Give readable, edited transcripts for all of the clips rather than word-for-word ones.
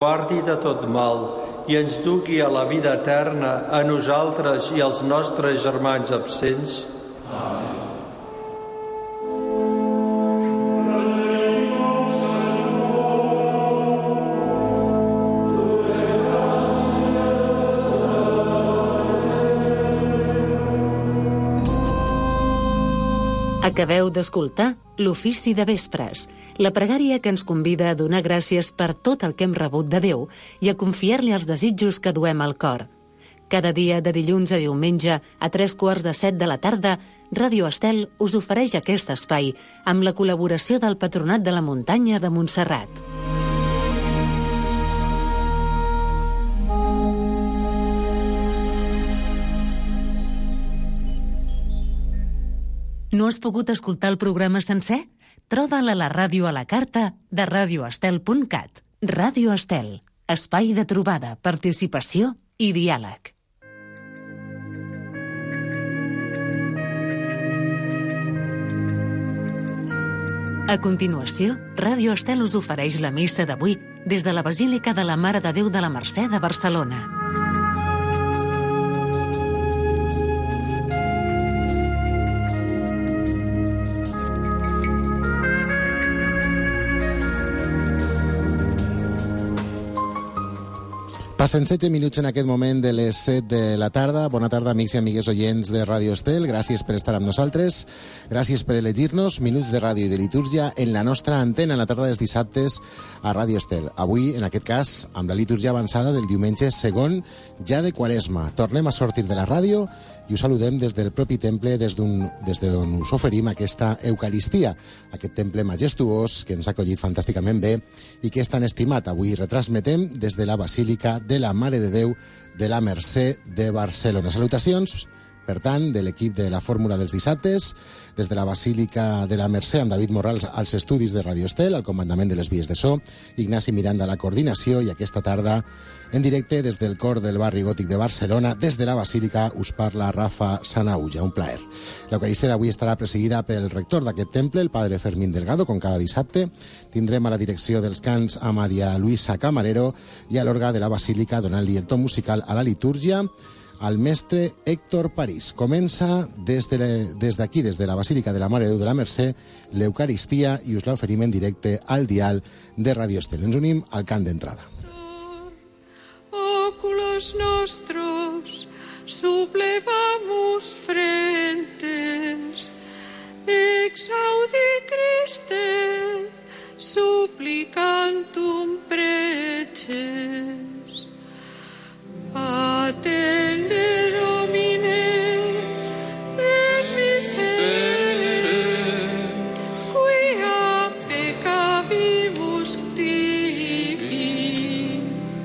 guardi de tot mal i ens dugui a la vida eterna, a nosaltres i als nostres germans absents. Amén. Acabeu d'escoltar l'Ofici de Vespres, la pregària que ens convida a donar gràcies per tot el que hem rebut de Déu i a confiar-li els desitjos que duem al cor. Cada dia de dilluns a diumenge a 15:45 de la tarda, Ràdio Estel us ofereix aquest espai amb la col·laboració del Patronat de la Muntanya de Montserrat. No has pogut escoltar el programa sencer? Troba'l a la ràdio a la carta de radioestel.cat. Ràdio Estel, espai de trobada, participació i diàleg. A continuació, Ràdio Estel us ofereix la missa d'avui des de la Basílica de la Mare de Déu de la Mercè de Barcelona. Passen 16 minuts en aquest moment de les 7 de la tarda. Bona tarda, amics i amigues oients de Ràdio Estel. Gràcies per estar amb nosaltres. Gràcies per elegir-nos. Minuts de ràdio i de litúrgia en la nostra antena en la tarda dels dissabtes a Ràdio Estel. Avui, en aquest cas, amb la litúrgia avançada del diumenge segon ja de Quaresma. Tornem a sortir de la ràdio i us saludem des del propi temple, des d'on us oferim aquesta Eucaristia, aquest temple majestuós que ens ha acollit fantàsticament bé i que és tan estimat. Avui retransmetem des de la Basílica de la Mare de Déu de la Mercè de Barcelona. Salutacions, per tant, de l'equip de la Fórmula dels dissabtes, des de la Basílica de la Mercè, amb David Morrals als estudis de Ràdio Estel, al comandament de les vies de so, Ignasi Miranda a la coordinació, i aquesta tarda, en directe des del cor del barri gòtic de Barcelona, des de la Basílica, us parla Rafa Sanaulla. Un plaer. L'Eucaristia d'avui estarà presidida pel rector d'aquest temple, el padre Fermín Delgado, com cada dissabte. Tindrem a la direcció dels cants a Maria Luisa Camarero i a l'orga de la Basílica, donant-li el to musical a la litúrgia, al mestre Héctor París. Comença des d'aquí, des de la Basílica de la Mare de Déu de la Mercè, l'Eucaristia, i us l'oferim en directe al dial de Ràdio Estel. Ens unim al cant d'entrada. Óculos nostros, suplevamos frentes, exaudi Christe, supplicantum preces. Attende Domine, et miserere, quia peccavimus tibi.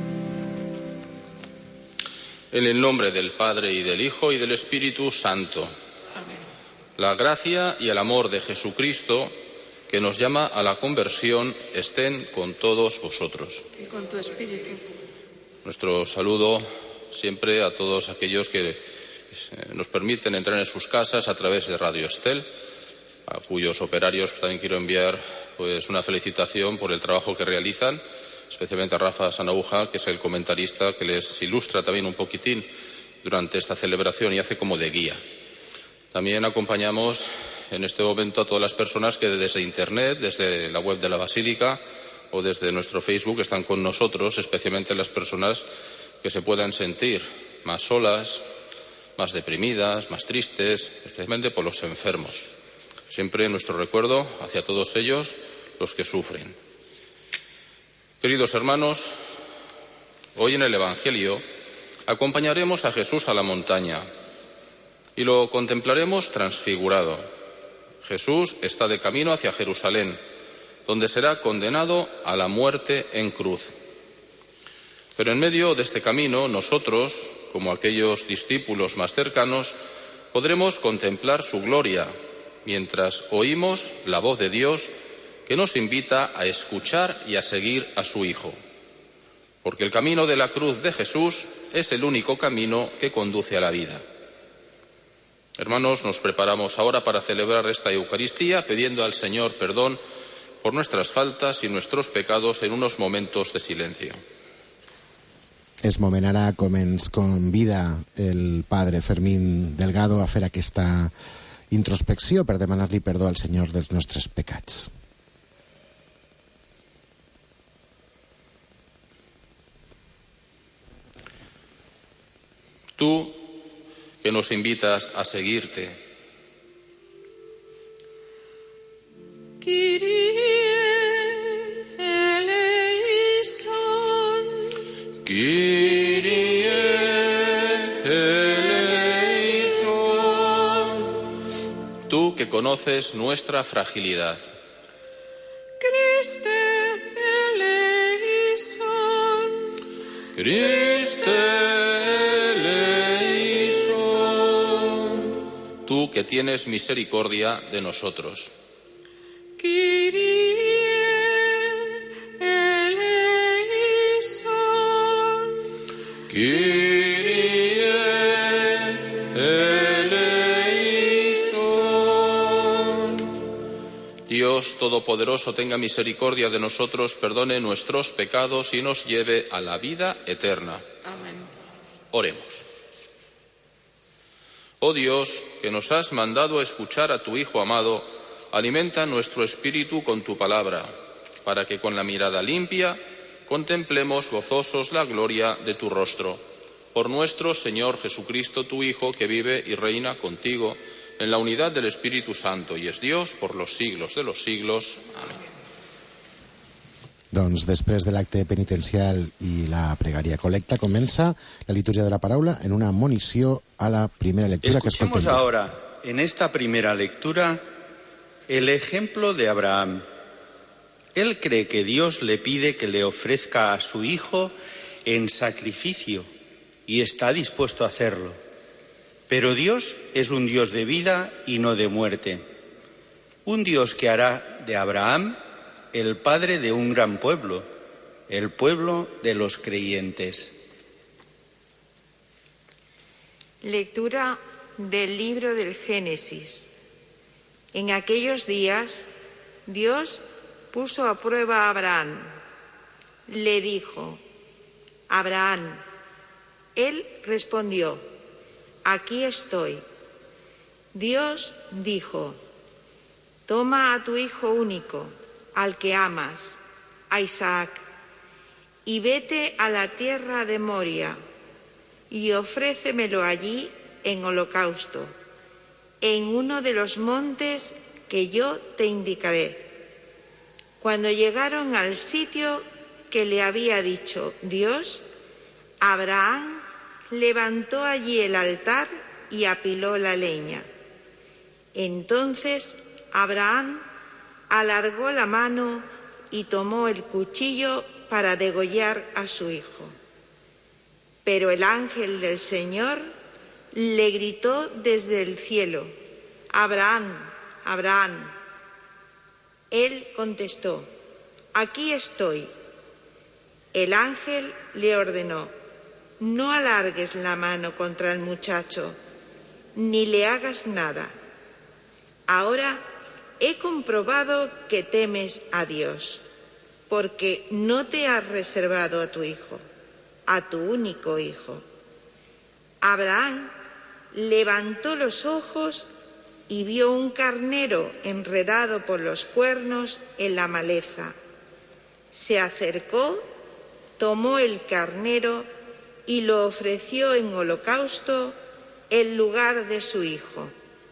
En el nombre del Padre, y del Hijo, y del Espíritu Santo. Amén. La gracia y el amor de Jesucristo, que nos llama a la conversión, estén con todos vosotros. Y con tu espíritu. Nuestro saludo siempre a todos aquellos que nos permiten entrar en sus casas a través de Radio Estel, a cuyos operarios también quiero enviar pues una felicitación por el trabajo que realizan, especialmente a Rafa Sanauja, que es el comentarista que les ilustra también un poquitín durante esta celebración y hace como de guía. También acompañamos en este momento a todas las personas que desde Internet, desde la web de la Basílica o desde nuestro Facebook están con nosotros, especialmente las personas que se puedan sentir más solas, más deprimidas, más tristes, especialmente por los enfermos. Siempre nuestro recuerdo hacia todos ellos, los que sufren. Queridos hermanos, hoy en el Evangelio acompañaremos a Jesús a la montaña y lo contemplaremos transfigurado. Jesús está de camino hacia Jerusalén, donde será condenado a la muerte en cruz. Pero en medio de este camino, nosotros, como aquellos discípulos más cercanos, podremos contemplar su gloria, mientras oímos la voz de Dios que nos invita a escuchar y a seguir a su Hijo. Porque el camino de la cruz de Jesús es el único camino que conduce a la vida. Hermanos, nos preparamos ahora para celebrar esta Eucaristía, pidiendo al Señor perdón por nuestras faltas y nuestros pecados en unos momentos de silencio. És moment ara, com ens convida el padre Fermín Delgado a fer aquesta introspecció per demanar-li perdó al Senyor dels nostres pecats. Tú, que nos invitas a seguirte, Kyrie eleison. Tú que conoces nuestra fragilidad, Christe eleison. Christe eleison. Tú que tienes misericordia de nosotros, Kyrie eleison. Kyrie eleison. Dios Todopoderoso, tenga misericordia de nosotros, perdone nuestros pecados y nos lleve a la vida eterna. Amén. Oremos. Oh Dios, que nos has mandado a escuchar a tu Hijo amado, alimenta nuestro espíritu con tu palabra, para que con la mirada limpia contemplemos gozosos la gloria de tu rostro. Por nuestro Señor Jesucristo, tu Hijo, que vive y reina contigo en la unidad del Espíritu Santo y es Dios por los siglos de los siglos. Amén. Doncs després de l'acte penitencial i la pregària colecta comença la litúrgia de la paraula en una monició a la primera lectura que escoltem. Escuchemos ahora, en esta primera lectura, el ejemplo de Abraham. Él cree que Dios le pide que le ofrezca a su hijo en sacrificio y está dispuesto a hacerlo. Pero Dios es un Dios de vida y no de muerte. Un Dios que hará de Abraham el padre de un gran pueblo, el pueblo de los creyentes. Lectura del libro del Génesis. En aquellos días, Dios puso a prueba a Abraham. Le dijo: Abraham. Él respondió: aquí estoy. Dios dijo: toma a tu hijo único, al que amas, a Isaac, y vete a la tierra de Moria, y ofrécemelo allí en holocausto, en uno de los montes que yo te indicaré. Cuando llegaron al sitio que le había dicho Dios, Abraham levantó allí el altar y apiló la leña. Entonces Abraham alargó la mano y tomó el cuchillo para degollar a su hijo. Pero el ángel del Señor le gritó desde el cielo: Abraham, Abraham. Él contestó: aquí estoy. El ángel le ordenó: no alargues la mano contra el muchacho, ni le hagas nada. Ahora he comprobado que temes a Dios, porque no te has reservado a tu hijo, a tu único hijo. Abraham levantó los ojos y vio un carnero enredado por los cuernos en la maleza. Se acercó, tomó el carnero y lo ofreció en holocausto en lugar de su hijo.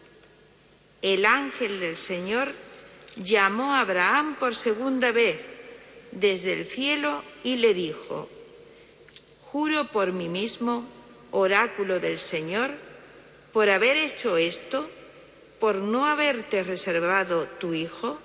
El ángel del Señor llamó a Abraham por segunda vez desde el cielo y le dijo: juro por mí mismo, oráculo del Señor, por haber hecho esto, por no haberte reservado tu hijo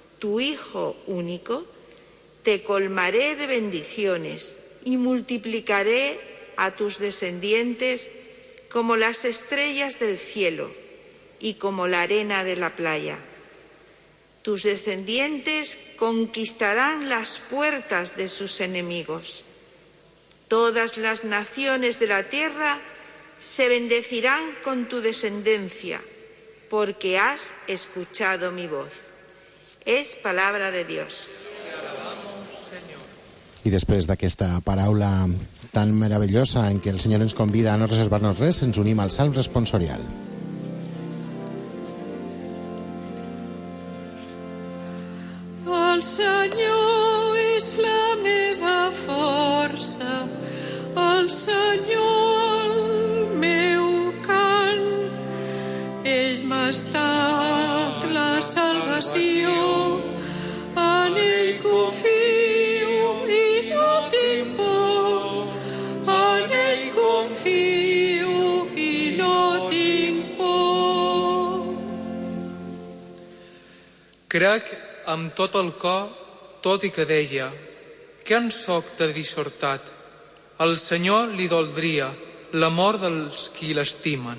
único, te colmaré de bendiciones y multiplicaré a tus descendientes como las estrellas del cielo y como la arena de la playa. Tus descendientes conquistarán las puertas de sus enemigos. Todas las naciones de la tierra se bendecirán con tu descendencia, porque has escuchado mi voz. Es palabra de Dios. I després d'aquesta paraula tan meravellosa en què el Senyor ens convida a no reservar-nos res, ens unim al Salm responsorial. El Senyor és la meva força, el Senyor el meu cant. Ell m'ha estat la salvació, en ell confio i no tinc por, en ell confio i no tinc por. Crec amb tot el cor, tot i que deia, què en soc de dissortat? Al Senyor li doldria l'amor dels qui l'estimen.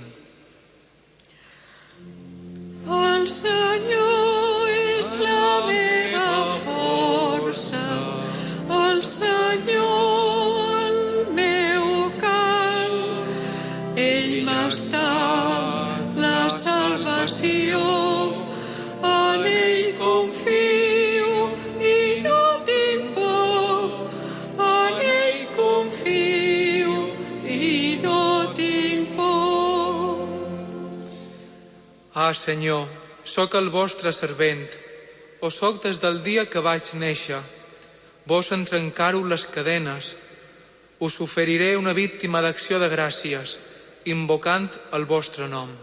El Senyor és la meva força, el Senyor el meu cant. Ell m'ha estat la salvació, en ell confio i no tinc por, en ell confio i no tinc por. Ah, Senyor, sóc el vostre servent, o sóc des del dia que vaig néixer. Vos en trencar-ho les cadenes. Us oferiré una víctima d'acció de gràcies, invocant el vostre nom.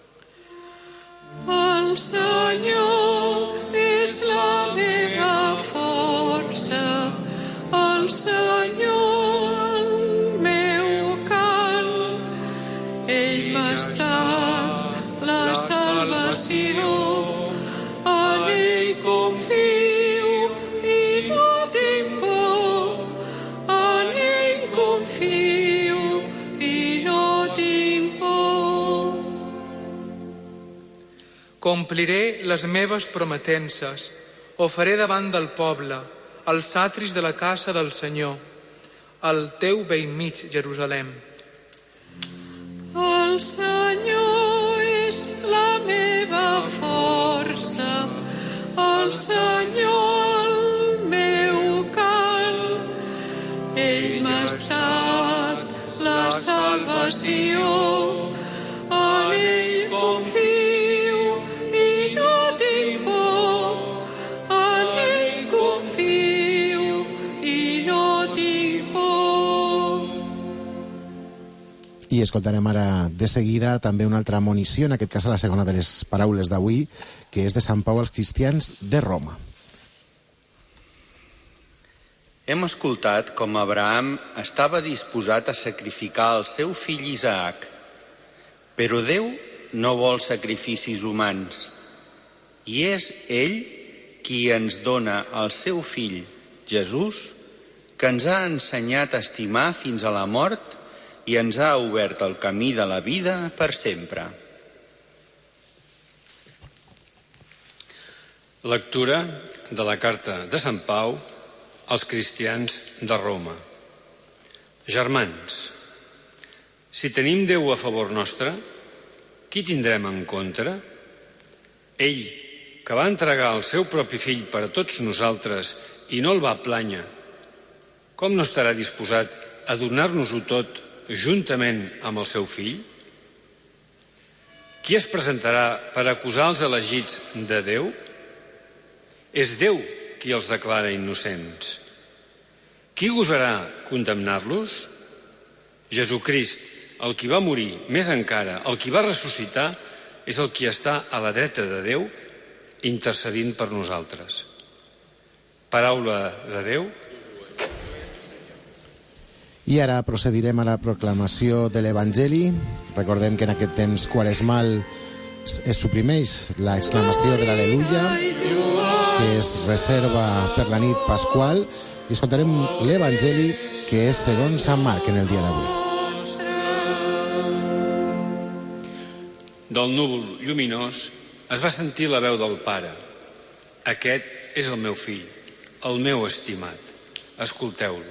El Senyor és la meva força, el Senyor el meu cant. Ell m'ha estat la salvació, en ell confio i no tinc por, en ell confio i no tinc por. Compliré les meves prometences, ho faré davant del poble, als satris de la casa del Senyor, al teu bell mig, Jerusalem. El Senyor és la meva força, el Senyor el meu cant. Ell m'ha estat la salvació, en ell confio i no tinc por, en ell confio i no tinc por. I escoltarem ara de seguida també una altra monició, en aquest cas la segona de les paraules d'avui, que és de Sant Pau als cristians de Roma. Hem escoltat com Abraham estava disposat a sacrificar el seu fill Isaac, però Déu no vol sacrificis humans, i és ell qui ens dona el seu fill, Jesús, que ens ha ensenyat a estimar fins a la mort i ens ha obert el camí de la vida per sempre. Lectura de la carta de Sant Pau als cristians de Roma. Germans, si tenim Déu a favor nostre, qui tindrem en contra? Ell, que va entregar el seu propi fill per a tots nosaltres i no el va plànyer, com no estarà disposat a donar-nos-ho tot juntament amb el seu fill? Qui es presentarà per acusar els elegits de Déu? És Déu qui els declara innocents. Qui gosarà condemnar-los? Jesucrist, el qui va morir, més encara, el qui va ressuscitar, és el qui està a la dreta de Déu, intercedint per nosaltres. Paraula de Déu. I ara procedirem a la proclamació de l'Evangeli. Recordem que en aquest temps quaresmal es suprimeix l'exclamació de l'Al·leluia, que es reserva per la nit pasqual, i escoltarem l'Evangeli, que és segons Sant Marc en el dia d'avui. Del núvol lluminós es va sentir la veu del Pare. Aquest és el meu fill, el meu estimat. Escolteu-lo.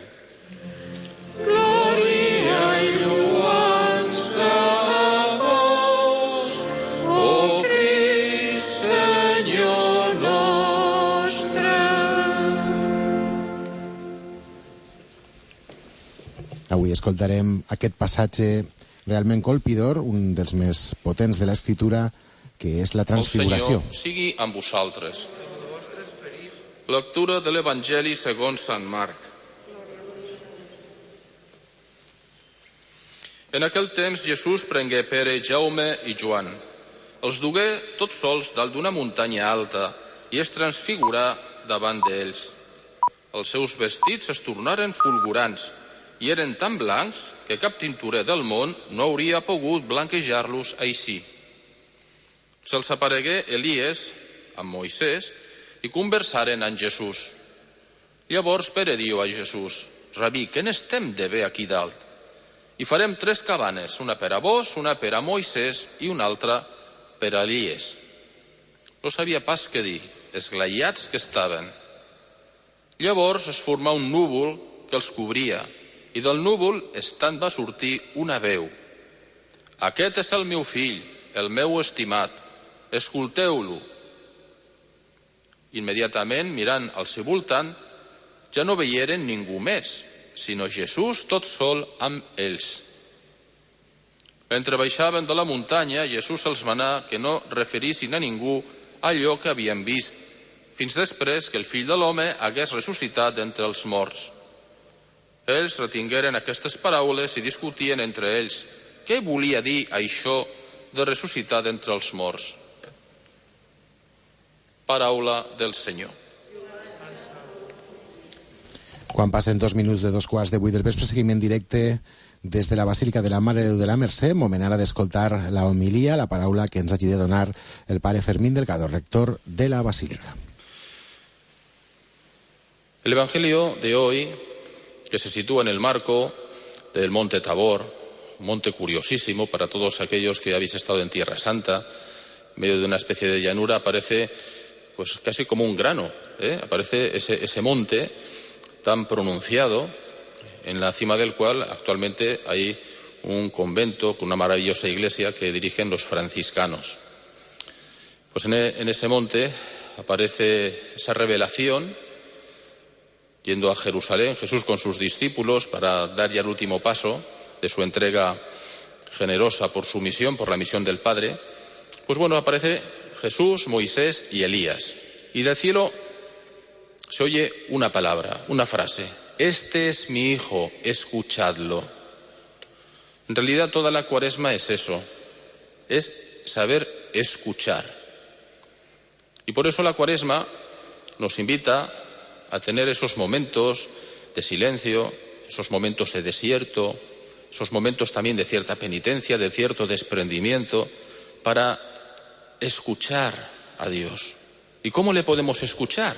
Glòria i lloança a vos, oh Crist, Senyor nostre. Avui escoltarem aquest passatge realment colpidor, un dels més potents de l'Escritura, que és la transfiguració. El Senyor sigui amb vosaltres. Lectura de l'Evangeli segons Sant Marc. En aquell temps Jesús prengué Pere, Jaume i Joan. Els dugué tots sols dalt d'una muntanya alta i es transfigurà davant d'ells. Els seus vestits es tornaren fulgurants i eren tan blancs que cap tinturer del món no hauria pogut blanquejar-los així. Se'ls aparegué Elies amb Moisès i conversaren amb Jesús. Llavors Pere diu a Jesús: Rabí, què n'estem de bé aquí dalt? I farem 3 cabanes, una per a vos, una per a Moisès i una altra per a Elies. No sabia pas què dir, esglaiats que estaven. Llavors es formà un núvol que els cobria, i del núvol estant va sortir una veu. Aquest és el meu fill, el meu estimat, escolteu-lo. Immediatament, mirant al seu voltant, ja no veieren ningú més, sinó Jesús tot sol amb ells. Mentre baixaven de la muntanya, Jesús els manà que no referissin a ningú allò que havien vist, fins després que el fill de l'home hagués ressuscitat d'entre els morts. Ells retingueren aquestes paraules i discutien entre ells què volia dir això de ressuscitar d'entre els morts. Paraula del Senyor. Quan passen 2 minuts de 2:15 del vespre, seguim en directe des de la Basílica de la Mare de Déu de la Mercè. Moment ara d'escoltar la homilia, la paraula que ens hagi de donar el pare Fermín Delgado, rector de la Basílica. El Evangelio de hoy, que se sitúa en el marco del Monte Tabor, un monte curiosísimo para todos aquellos que habéis estado en Tierra Santa, en medio de una especie de llanura, aparece pues casi como un grano, aparece ese monte tan pronunciado, en la cima del cual actualmente hay un convento con una maravillosa iglesia que dirigen los franciscanos. Pues en ese monte aparece esa revelación, yendo a Jerusalén, Jesús con sus discípulos para dar ya el último paso de su entrega generosa por su misión, por la misión del Padre. Pues bueno, aparece Jesús, Moisés y Elías. Y del cielo se oye una palabra, una frase: este es mi hijo, escuchadlo. En realidad toda la Cuaresma es eso, es saber escuchar. Y por eso la Cuaresma nos invita a tener esos momentos de silencio, esos momentos de desierto, esos momentos también de cierta penitencia, de cierto desprendimiento, para escuchar a Dios. ¿Y cómo le podemos escuchar?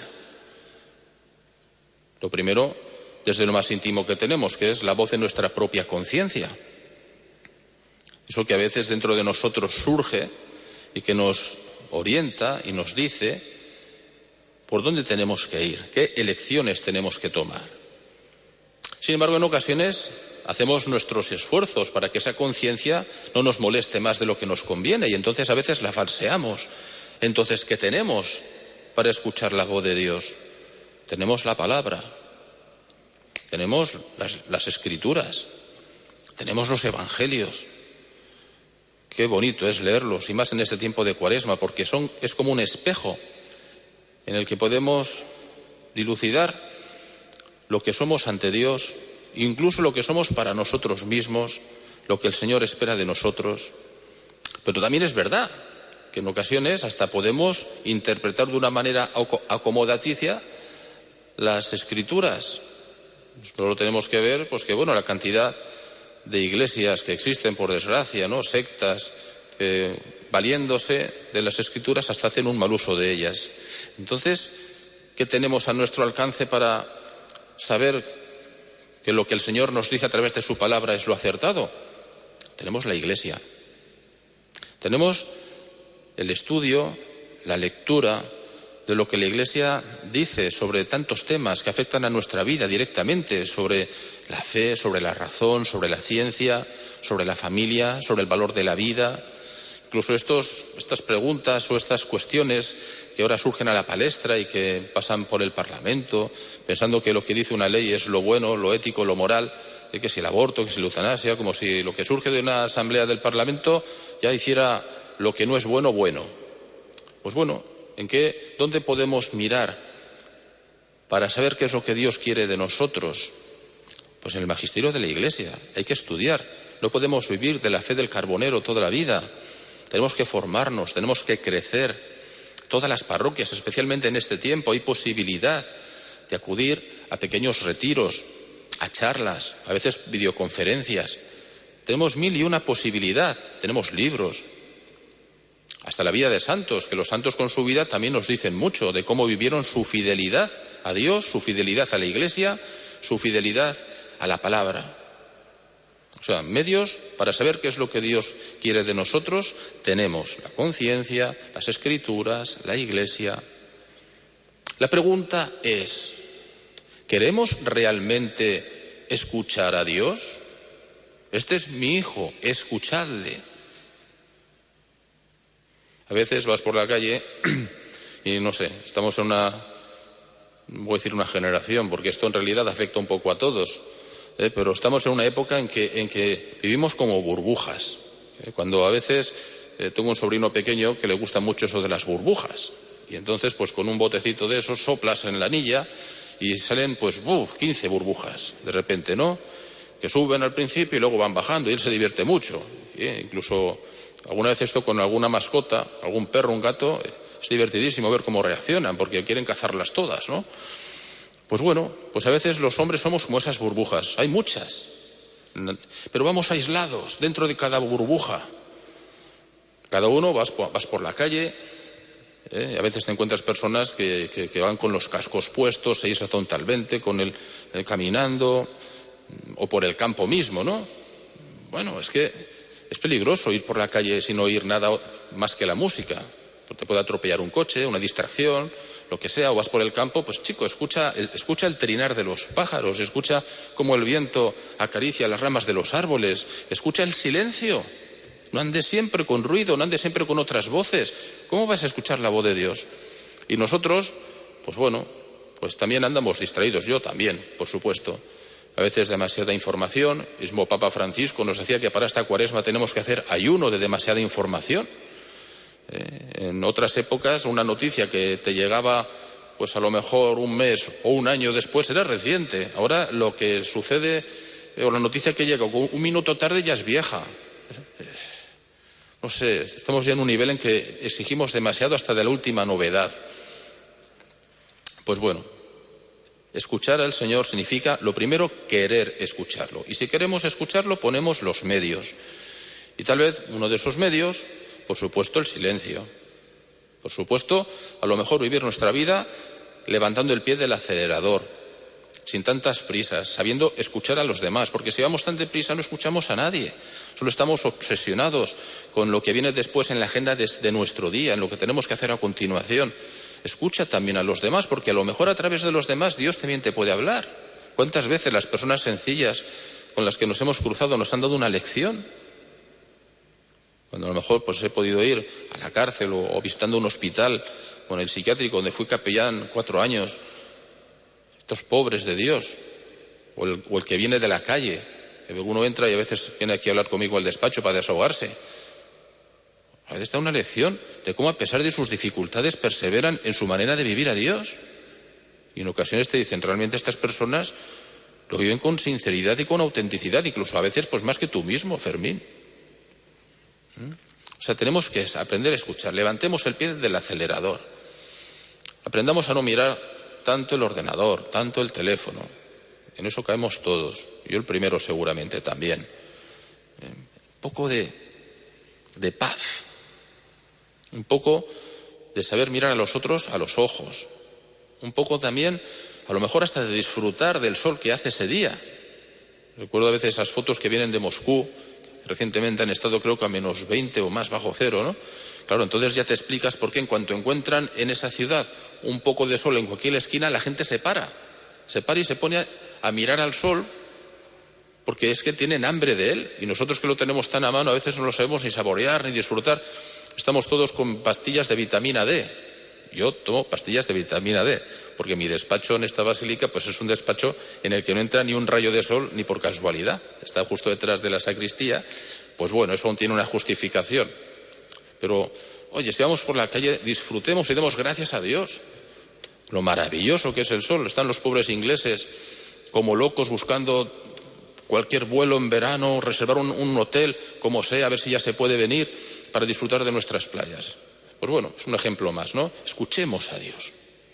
Lo primero, desde lo más íntimo que tenemos, que es la voz de nuestra propia conciencia. Eso que a veces dentro de nosotros surge y que nos orienta y nos dice por dónde tenemos que ir, qué elecciones tenemos que tomar. Sin embargo, en ocasiones hacemos nuestros esfuerzos para que esa conciencia no nos moleste más de lo que nos conviene y entonces a veces la falseamos. Entonces, ¿qué tenemos para escuchar la voz de Dios? Tenemos la palabra, tenemos las escrituras, tenemos los evangelios. Qué bonito es leerlos, y más en este tiempo de Cuaresma, porque es como un espejo en el que podemos dilucidar lo que somos ante Dios, incluso lo que somos para nosotros mismos, lo que el Señor espera de nosotros. Pero también es verdad que en ocasiones hasta podemos interpretar de una manera acomodaticia las Escrituras. Solo tenemos que ver, pues que bueno, la cantidad de iglesias que existen, por desgracia, ¿no? Sectas que, valiéndose de las Escrituras, hasta hacen un mal uso de ellas. Entonces, ¿qué tenemos a nuestro alcance para saber que lo que el Señor nos dice a través de su palabra es lo acertado? Tenemos la Iglesia. Tenemos el estudio, la lectura de lo que la Iglesia dice sobre tantos temas que afectan a nuestra vida directamente, sobre la fe, sobre la razón, sobre la ciencia, sobre la familia, sobre el valor de la vida. Incluso estas preguntas o estas cuestiones que ahora surgen a la palestra y que pasan por el Parlamento, pensando que lo que dice una ley es lo bueno, lo ético, lo moral, que si el aborto, que si la eutanasia, como si lo que surge de una asamblea del Parlamento ya hiciera lo que no es bueno, bueno. Pues bueno, ¿dónde podemos mirar para saber qué es lo que Dios quiere de nosotros? Pues en el magisterio de la Iglesia. Hay que estudiar. No podemos vivir de la fe del carbonero toda la vida. Tenemos que formarnos, tenemos que crecer. Todas las parroquias, especialmente en este tiempo, hay posibilidad de acudir a pequeños retiros, a charlas, a veces videoconferencias. Tenemos 1001 posibilidad, tenemos libros. Hasta la vida de santos, que los santos con su vida también nos dicen mucho de cómo vivieron su fidelidad a Dios, su fidelidad a la Iglesia, su fidelidad a la palabra. O sea, medios para saber qué es lo que Dios quiere de nosotros tenemos: la conciencia, las Escrituras, la Iglesia. La pregunta es, ¿queremos realmente escuchar a Dios? Este es mi hijo, escuchadle. A veces vas por la calle y no sé, estamos en voy a decir una generación, porque esto en realidad afecta un poco a todos, pero estamos en una época en que vivimos como burbujas. Cuando a veces tengo un sobrino pequeño que le gusta mucho eso de las burbujas, y entonces pues con un botecito de esos soplas en la anilla y salen pues 15 burbujas de repente, ¿no? Que suben al principio y luego van bajando, y él se divierte mucho. Incluso alguna vez esto con alguna mascota, algún perro, un gato, es divertidísimo ver cómo reaccionan, porque quieren cazarlas todas, ¿no? Pues bueno, pues a veces los hombres somos como esas burbujas. Hay muchas, pero vamos aislados dentro de cada burbuja. Cada uno vas por la calle, a veces te encuentras personas que van con los cascos puestos, se irse tontalmente, con el caminando, o por el campo mismo, ¿no? Bueno, es que es peligroso ir por la calle sin oír nada más que la música. Te puede atropellar un coche, una distracción, lo que sea, o vas por el campo, pues chico, escucha el trinar de los pájaros, escucha cómo el viento acaricia las ramas de los árboles, escucha el silencio. No andes siempre con ruido, no andes siempre con otras voces. ¿Cómo vas a escuchar la voz de Dios? Y nosotros, pues bueno, pues también andamos distraídos, yo también, por supuesto. A veces demasiada información. El mismo Papa Francisco nos decía que para esta Cuaresma tenemos que hacer ayuno de demasiada información. En otras épocas una noticia que te llegaba pues a lo mejor un mes o un año después era reciente. Ahora lo que sucede, o la noticia que llega un minuto tarde ya es vieja. No sé, estamos ya en un nivel en que exigimos demasiado hasta de la última novedad. Pues bueno, escuchar al Señor significa, lo primero, querer escucharlo. Y si queremos escucharlo, ponemos los medios. Y tal vez uno de esos medios, por supuesto, el silencio. Por supuesto, a lo mejor vivir nuestra vida levantando el pie del acelerador, sin tantas prisas, sabiendo escuchar a los demás, porque si vamos tan deprisa no escuchamos a nadie. Solo estamos obsesionados con lo que viene después en la agenda de nuestro día, en lo que tenemos que hacer a continuación. Escucha también a los demás, porque a lo mejor a través de los demás Dios también te puede hablar. ¿Cuántas veces las personas sencillas con las que nos hemos cruzado nos han dado una lección? Cuando a lo mejor pues he podido ir a la cárcel o visitando un hospital con el psiquiátrico donde fui capellán 4 años, estos pobres de Dios, o el que viene de la calle, que uno entra y a veces viene aquí a hablar conmigo al despacho para desahogarse. A veces está una lección de cómo a pesar de sus dificultades perseveran en su manera de vivir a Dios. Y en ocasiones te dicen, realmente estas personas lo viven con sinceridad y con autenticidad, incluso a veces pues más que tú mismo, Fermín. O sea, tenemos que aprender a escuchar. Levantemos el pie del acelerador. Aprendamos a no mirar tanto el ordenador, tanto el teléfono. En eso caemos todos. Yo el primero seguramente también. Un poco de paz. Un poco de saber mirar a los otros a los ojos. Un poco también, a lo mejor hasta de disfrutar del sol que hace ese día. Recuerdo a veces esas fotos que vienen de Moscú. Recientemente han estado creo que a menos 20 o más bajo cero, ¿no? Claro, entonces ya te explicas por qué en cuanto encuentran en esa ciudad un poco de sol en cualquier esquina, la gente se para y se pone a mirar al sol, porque es que tienen hambre de él, y nosotros que lo tenemos tan a mano a veces no lo sabemos ni saborear ni disfrutar. Estamos todos con pastillas de vitamina D Yo tomo pastillas de vitamina D, porque mi despacho en esta basílica pues es un despacho en el que no entra ni un rayo de sol ni por casualidad. Está justo detrás de la sacristía. Pues bueno, eso aún tiene una justificación. Pero, oye, si vamos por la calle, disfrutemos y demos gracias a Dios. Lo maravilloso que es el sol. Están los pobres ingleses como locos buscando cualquier vuelo en verano, reservar un hotel, como sea, a ver si ya se puede venir para disfrutar de nuestras playas. Pues bueno, es un ejemplo más, ¿no? Escuchemos a Dios.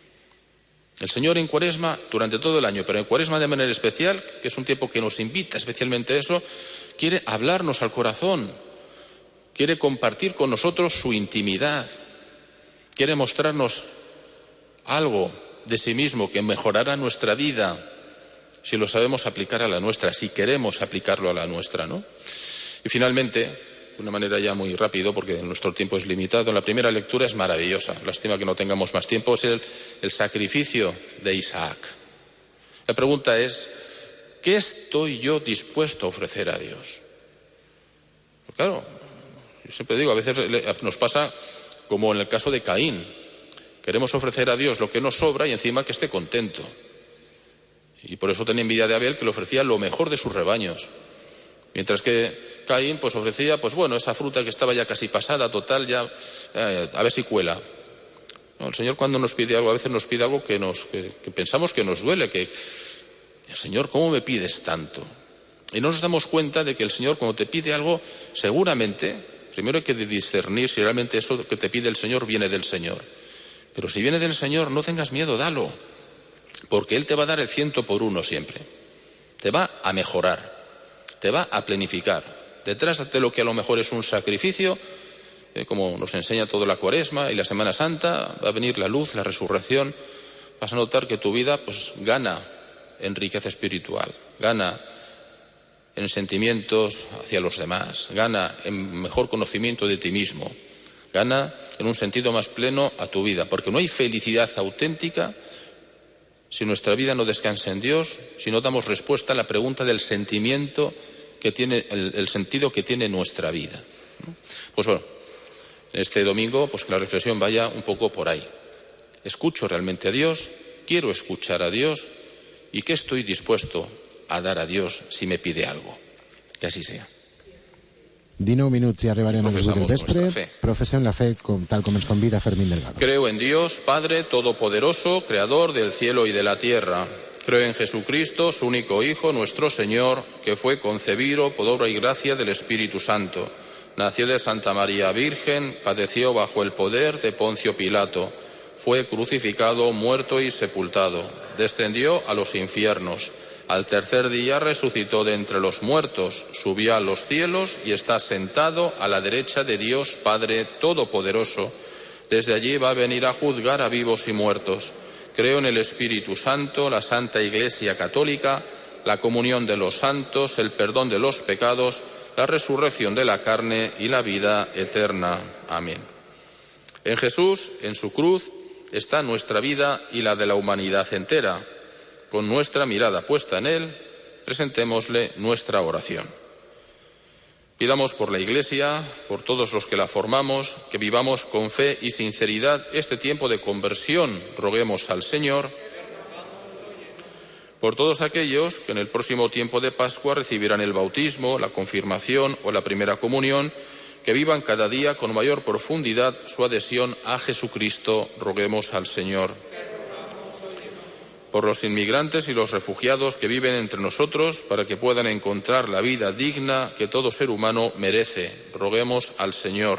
El Señor en Cuaresma, durante todo el año, pero en Cuaresma de manera especial, que es un tiempo que nos invita especialmente a eso, quiere hablarnos al corazón, quiere compartir con nosotros su intimidad, quiere mostrarnos algo de sí mismo que mejorará nuestra vida, si lo sabemos aplicar a la nuestra, si queremos aplicarlo a la nuestra, ¿no? Y finalmente, de una manera ya muy rápido, porque nuestro tiempo es limitado, la primera lectura es maravillosa. Lástima que no tengamos más tiempo. Es el sacrificio de Isaac. La pregunta es, ¿qué estoy yo dispuesto a ofrecer a Dios? Pues claro, yo siempre digo, a veces nos pasa como en el caso de Caín. Queremos ofrecer a Dios lo que nos sobra y encima que esté contento. Y por eso tenía envidia de Abel, que le ofrecía lo mejor de sus rebaños. Mientras que Caín pues ofrecía, pues bueno, esa fruta que estaba ya casi pasada, total, ya a ver si cuela. No, el Señor cuando nos pide algo, a veces nos pide algo que pensamos que nos duele, que, Señor, ¿cómo me pides tanto? Y no nos damos cuenta de que el Señor cuando te pide algo, seguramente, primero hay que discernir si realmente eso que te pide el Señor viene del Señor. Pero si viene del Señor, no tengas miedo, dalo. Porque Él te va a dar el 100 por 1 siempre. Te va a mejorar, te va a planificar. Detrás de lo que a lo mejor es un sacrificio, como nos enseña toda la Cuaresma y la Semana Santa, va a venir la luz, la resurrección. Vas a notar que tu vida pues gana en riqueza espiritual, gana en sentimientos hacia los demás, gana en mejor conocimiento de ti mismo, gana en un sentido más pleno a tu vida, porque no hay felicidad auténtica si nuestra vida no descansa en Dios, si no damos respuesta a la pregunta del sentimiento que tiene, el sentido que tiene nuestra vida. Pues bueno, este domingo, pues que la reflexión vaya un poco por ahí. ¿Escucho realmente a Dios? ¿Quiero escuchar a Dios? ¿Y qué estoy dispuesto a dar a Dios si me pide algo? Que así sea. 19 minuts i arribarem a les 8 del vespre. Professem la fe tal com ens convida Fermín Delgado. Creo en Dios, Padre Todopoderoso, Creador del cielo y de la tierra. Creo en Jesucristo, su único Hijo, nuestro Señor, que fue concebido por obra y gracia del Espíritu Santo. Nació de Santa María Virgen, padeció bajo el poder de Poncio Pilato. Fue crucificado, muerto y sepultado. Descendió a los infiernos. Al tercer día resucitó de entre los muertos, subió a los cielos y está sentado a la derecha de Dios Padre Todopoderoso. Desde allí va a venir a juzgar a vivos y muertos. Creo en el Espíritu Santo, la Santa Iglesia Católica, la comunión de los santos, el perdón de los pecados, la resurrección de la carne y la vida eterna. Amén. En Jesús, en su cruz, está nuestra vida y la de la humanidad entera. Con nuestra mirada puesta en Él, presentémosle nuestra oración. Pidamos por la Iglesia, por todos los que la formamos, que vivamos con fe y sinceridad este tiempo de conversión. Roguemos al Señor. Por todos aquellos que en el próximo tiempo de Pascua recibirán el bautismo, la confirmación o la primera comunión, que vivan cada día con mayor profundidad su adhesión a Jesucristo. Roguemos al Señor. Por los inmigrantes y los refugiados que viven entre nosotros, para que puedan encontrar la vida digna que todo ser humano merece. Roguemos al Señor.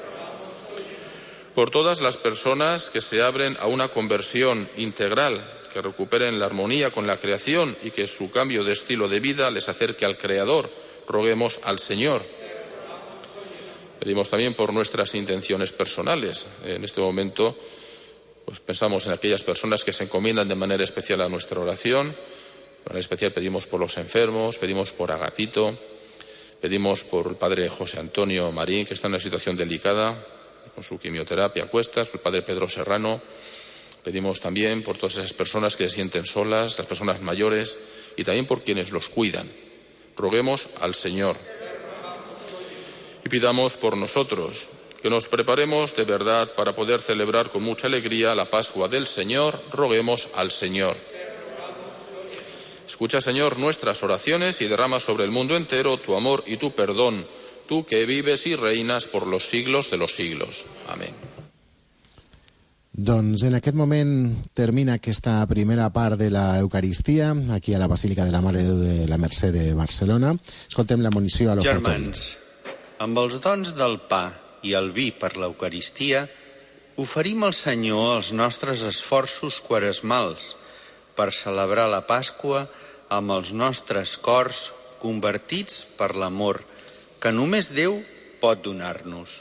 Por todas las personas que se abren a una conversión integral, que recuperen la armonía con la creación y que su cambio de estilo de vida les acerque al Creador. Roguemos al Señor. Pedimos también por nuestras intenciones personales. En este momento pues pensamos en aquellas personas que se encomiendan de manera especial a nuestra oración. En especial pedimos por los enfermos, pedimos por Agapito, pedimos por el padre José Antonio Marín, que está en una situación delicada, con su quimioterapia a cuestas, por el padre Pedro Serrano. Pedimos también por todas esas personas que se sienten solas, las personas mayores, y también por quienes los cuidan. Roguemos al Señor. Y pidamos por nosotros, que nos preparemos de verdad para poder celebrar con mucha alegría la Pascua del Señor. Roguemos al Señor. Escucha, Señor, nuestras oraciones y derrama sobre el mundo entero tu amor y tu perdón, tú que vives y reinas por los siglos de los siglos. Amén. Doncs en aquest moment termina aquesta primera part de la Eucaristia, aquí a la Basílica de la Mare de Déu de la Mercè de Barcelona. Escoltem la monició a l'ofertori. Germans, amb els dons del pa i el vi per l'Eucaristia, oferim al Senyor els nostres esforços quaresmals per celebrar la Pasqua amb els nostres cors convertits per l'amor que només Déu pot donar-nos.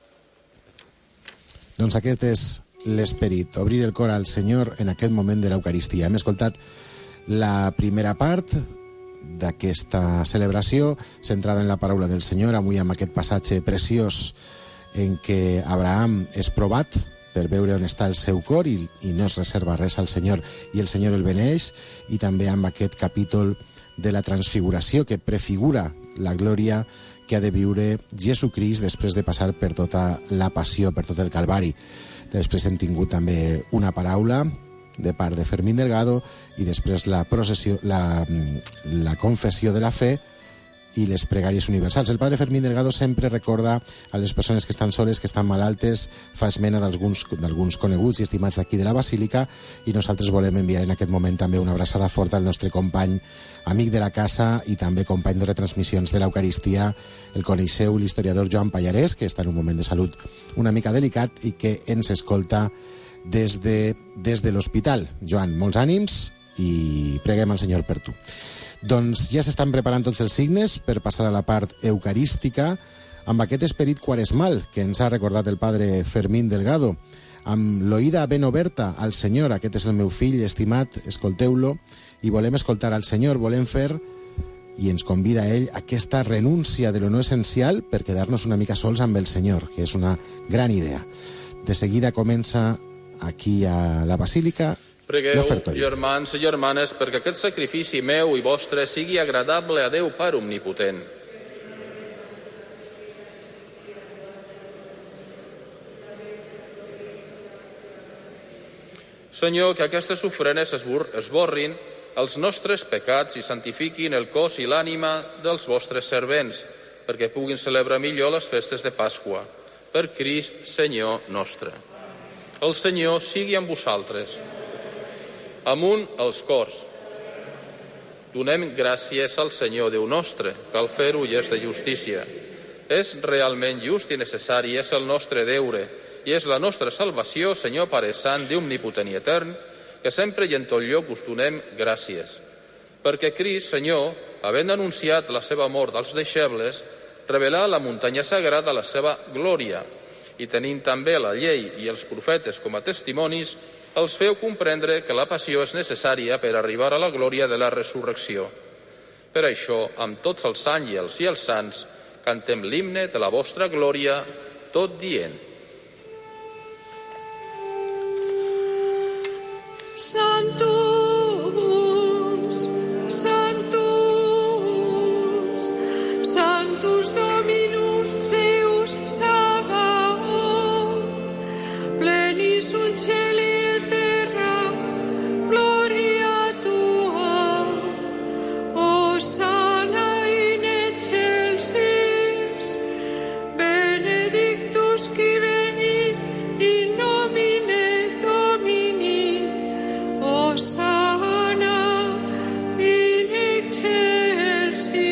Doncs aquest és l'esperit, obrir el cor al Senyor en aquest moment de l'Eucaristia. Hem escoltat la primera part d'aquesta celebració centrada en la paraula del Senyor, avui amb aquest passatge preciós en què Abraham és provat per veure on està el seu cor i no es reserva res al Senyor i el Senyor el beneix, i també amb aquest capítol de la transfiguració que prefigura la glòria que ha de viure Jesucrist després de passar per tota la passió, per tot el Calvari. Després hem tingut també una paraula de part de Fermín Delgado i després la confessió de la fe i les pregàries universals. El padre Fermín Delgado sempre recorda a les persones que estan soles, que estan malaltes, fa esmena d'alguns coneguts i estimats d'aquí de la Basílica, i nosaltres volem enviar en aquest moment també una abraçada forta al nostre company, amic de la casa i també company de retransmissions de l'Eucaristia. El coneixeu, l'historiador Joan Pallarès, que està en un moment de salut una mica delicat i que ens escolta des de l'hospital. Joan, molts ànims i preguem al Senyor per tu. Doncs ja s'estan preparant tots els signes per passar a la part eucarística amb aquest esperit quaresmal que ens ha recordat el padre Fermín Delgado, amb l'oïda ben oberta al Senyor. Aquest és el meu fill estimat, escolteu-lo, i volem escoltar al Senyor, volem fer, i ens convida a ell, aquesta renúncia de lo no essencial per quedar-nos una mica sols amb el Senyor, que és una gran idea. De seguida comença aquí a la Basílica Pregueu, germans i germanes, perquè aquest sacrifici meu i vostre sigui agradable a Déu Pare Omnipotent. Senyor, que aquestes ofrenes esborrin els nostres pecats i santifiquin el cos i l'ànima dels vostres servents, perquè puguin celebrar millor les festes de Pasqua. Per Crist, Senyor nostre. El Senyor sigui amb vosaltres. Amunt els cors. Donem gràcies al Senyor Déu nostre, cal fer-ho i és de justícia. És realment just i necessari, és el nostre deure i és la nostra salvació, Senyor Pare Sant, Déu omnipotent i etern, que sempre i en tot lloc us donem gràcies. Perquè Crist, Senyor, havent anunciat la seva mort als deixebles, revelà a la muntanya sagrada la seva glòria, i tenint també la llei i els profetes com a testimonis, els feu comprendre que la passió és necessària per arribar a la glòria de la resurrecció. Per això, amb tots els àngels i els sants, cantem l'himne de la vostra glòria, tot dient: Sanctus, Sanctus, Sanctus Dominus Deus Sabaoth, plenis sunt cieli et terra, gloria tua, Hosanna in excelsis, benedictus qui venit in nomine Domini, Hosanna in excelsis.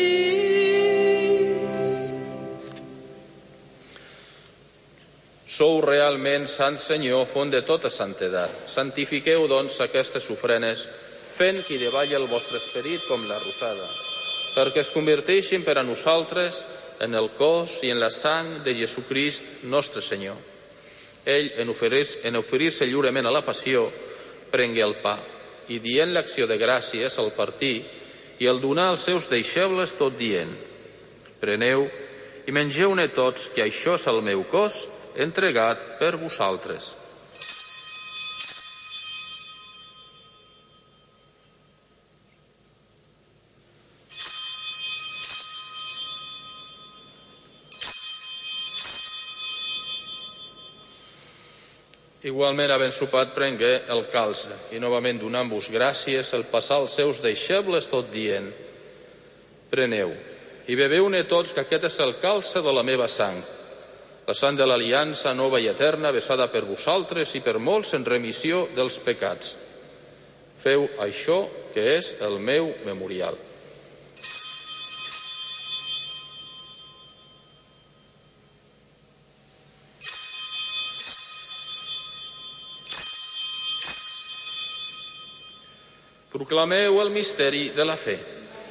Sou realment sant Senyor, font de tota santedat. Santifiqueu, doncs, aquestes ofrenes, fent que hi davalli el vostre esperit com la rosada, perquè es converteixin per a nosaltres en el cos i en la sang de Jesucrist, nostre Senyor. Ell, en oferir-se lliurement a la passió, prengué el pa i, dient l'acció de gràcies, el partí i el donar als seus deixebles, tot dient: preneu i mengeu-ne tots, que això és el meu cos, entregat per vosaltres. Igualment, havent sopat, prengué el calze, i novament donant-vos gràcies, el passà als seus deixebles tot dient: preneu i beveu-ne tots, que aquest és el calze de la meva sang, la sang de l'aliança nova i eterna, vessada per vosaltres i per molts en remissió dels pecats. Feu això, que és el meu memorial. Proclameu el misteri de la fe.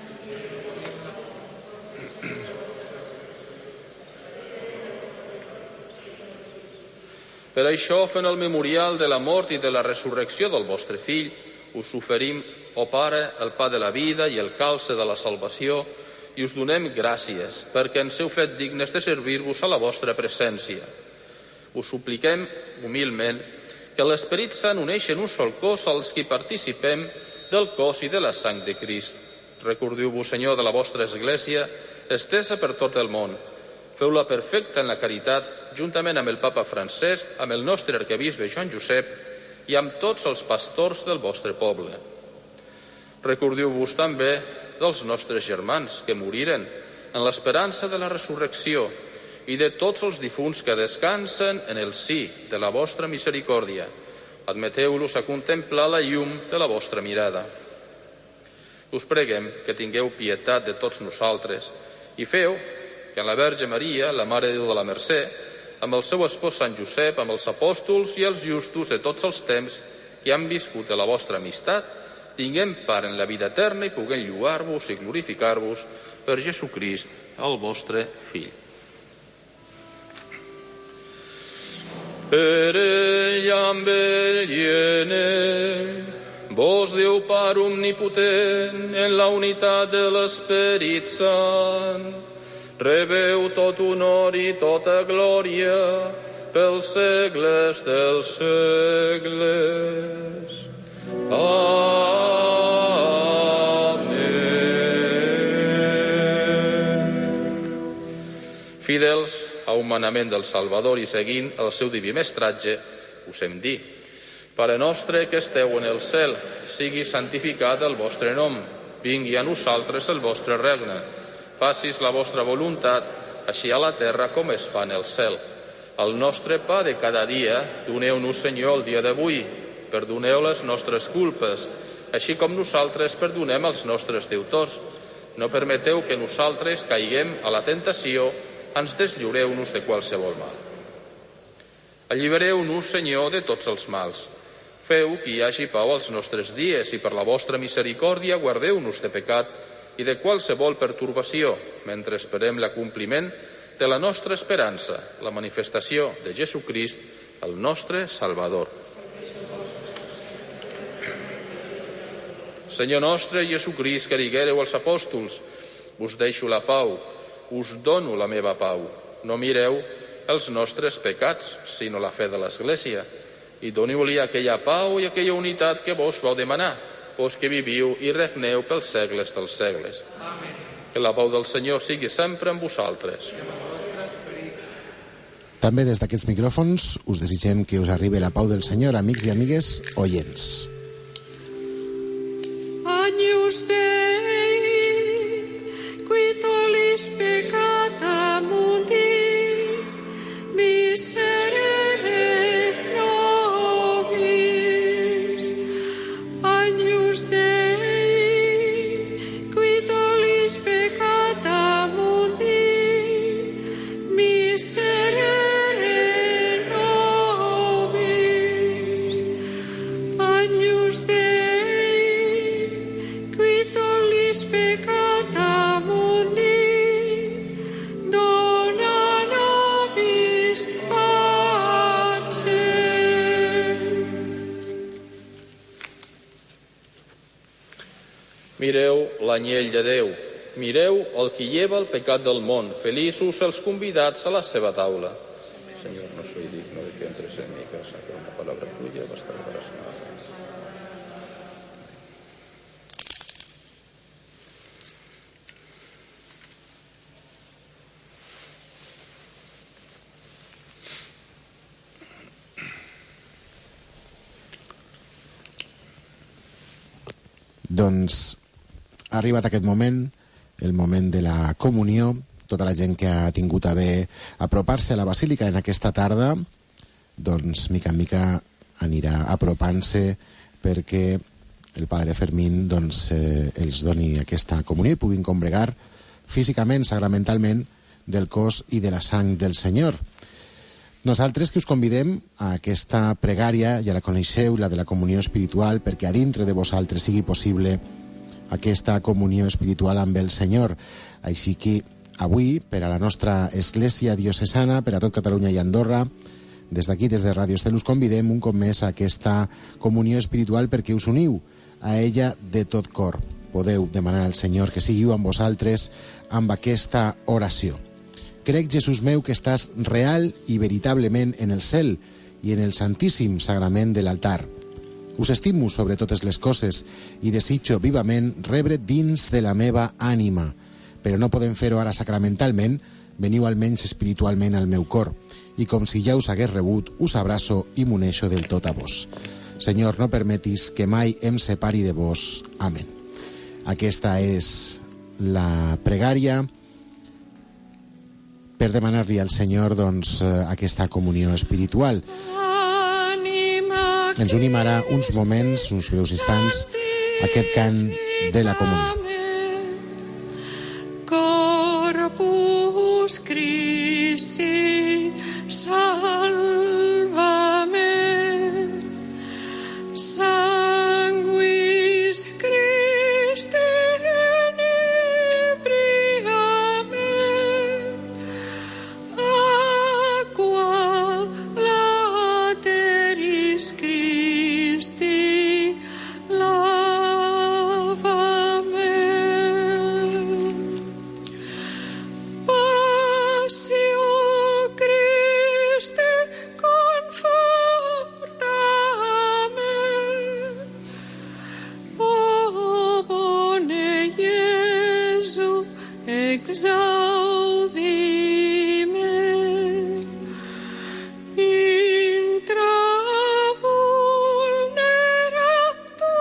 Per això, fent el memorial de la mort i de la resurrecció del vostre Fill, us oferim, ó Pare, el pa de la vida i el calze de la salvació, i us donem gràcies, perquè ens heu fet dignes de servir-vos a la vostra presència. Us supliquem, humilment, que l'Esperit Sant uneixi en un sol cos als qui participem del cos i de la sang de Crist. Recordeu-vos, Senyor, de la vostra Església, estesa per tot el món. Feu-la perfecta en la caritat, juntament amb el Papa Francesc, amb el nostre arquebisbe Joan Josep i amb tots els pastors del vostre poble. Recordeu-vos també dels nostres germans que moriren en l'esperança de la resurrecció i de tots els difunts que descansen en el sí de la vostra misericòrdia. Admeteu-los a contemplar la llum de la vostra mirada. Us preguem que tingueu pietat de tots nosaltres i feu que en la Verge Maria, la Mare de Déu de la Mercè, amb el seu espòs Sant Josep, amb els apòstols i els justos de tots els temps que han viscut de la vostra amistat, tinguem part en la vida eterna i puguem lloar-vos i glorificar-vos per Jesucrist, el vostre Fill. Per ell, amb ell i en ell, vos Déu Pare omnipotent, en la unitat de l'Esperit Sant, rebeu tot honor i tota glòria pels segles dels segles. Amén. Fidels a un manament del Salvador i seguint el seu diví mestratge, us hem dit: Pare nostre que esteu en el cel, sigui santificat el vostre nom, vingui a nosaltres el vostre regne, facis la vostra voluntat, així a la terra com es fa en el cel. El nostre pa de cada dia, doneu-nos, Senyor, el dia d'avui, perdoneu les nostres culpes, així com nosaltres perdonem els nostres deutors. No permeteu que nosaltres caiguem a la tentació, ens deslliureu-nos de qualsevol mal. Allibereu-nos, Senyor, de tots els mals. Feu que hi hagi pau als nostres dies i per la vostra misericòrdia guardeu-nos de pecat i de qualsevol pertorbació, mentre esperem l'acompliment de la nostra esperança, la manifestació de Jesucrist, el nostre Salvador. Senyor nostre Jesucrist, que diguéreu als apòstols: us deixo la pau, us dono la meva pau. No mireu els nostres pecats, sinó la fe de l'Església, i doniu-li aquella pau i aquella unitat que vos vau demanar, vos que viviu i regneu pels segles dels segles. Amén. Que la pau del Senyor sigui sempre amb vosaltres. També des d'aquests micròfons us desitgem que us arribi la pau del Senyor, amics i amigues oients. Agnus Dei, qui tollis peccata mundi, miserere nobis. Agnus Dei, qui tollis peccata mundi, miserere nobis. Agnus Dei, qui tollis peccata mundi, dona nobis pacem. Mireu l'anyell de Déu, mireu el qui lleva el pecat del món, feliços els convidats a la seva taula. Senyor, no soy digno de que entres en mi casa, pero una palabra tuya bastará para sanar. Doncs ha arribat aquest moment, el moment de la comunió. Tota la gent que ha tingut a bé apropar-se a la Basílica en aquesta tarda, doncs mica en mica anirà apropant-se perquè el padre Fermín doncs, els doni aquesta comunió i puguin combregar físicament, sacramentalment, del cos i de la sang del Senyor. Nosaltres que us convidem a aquesta pregària, ja la coneixeu, la de la comunió espiritual, perquè a dintre de vosaltres sigui possible aquesta comunió espiritual amb el Senyor. Així que avui, per a la nostra església diocesana, per a tot Catalunya i Andorra, des d'aquí, des de Ràdio Estel, us convidem un cop més a aquesta comunió espiritual perquè us uniu a ella de tot cor. Podeu demanar al Senyor que siguiu amb vosaltres amb aquesta oració. Crec, Jesús meu, que estàs real i veritablement en el cel i en el santíssim sagrament de l'altar. Us estimo sobre totes les coses i desitjo vivament rebre dins de la meva ànima, però no podem fer-ho ara sacramentalment, veniu almenys espiritualment al meu cor, i com si ja us hagués rebut, us abraço i m'uneixo del tot a vos. Senyor, no permetis que mai em separi de vos. Amén. Aquesta és la pregària per demanar-li al Senyor doncs, aquesta comunió espiritual. Ens unim ara uns moments, uns breus instants, a aquest cant de la comunió. Corpus Christi salvame, sanguis Christi inebriame, aqua lateris Christi lavame. Passio Christi confortame, o bone Iesu exaudime, intra vulnera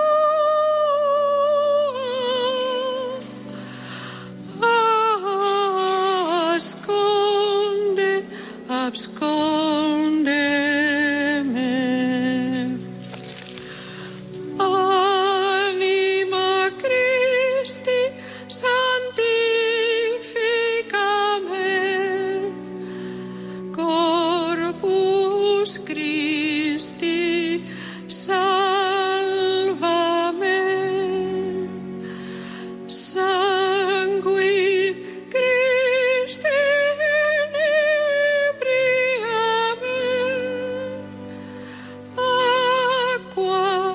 tua, asconde, abscondeme. Anima Christi sanctificame, corpus Christi salvame, sangui Christi inebriame, aqua